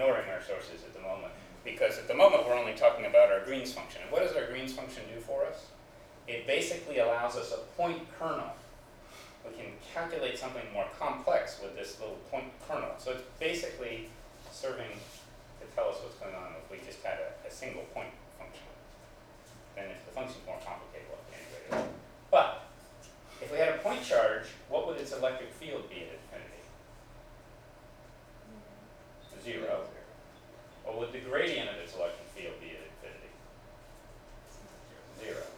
ignoring our sources at the moment, because at the moment we're only talking about our Green's function. And what does our Green's function do for us? It basically allows us a point kernel. We can calculate something more complex with this little point kernel. So it's basically serving to tell us what's going on if we just had a single point function. Then if the function's more complicated, we'll have to integrate it. But if we had a point charge, what would its electric field be at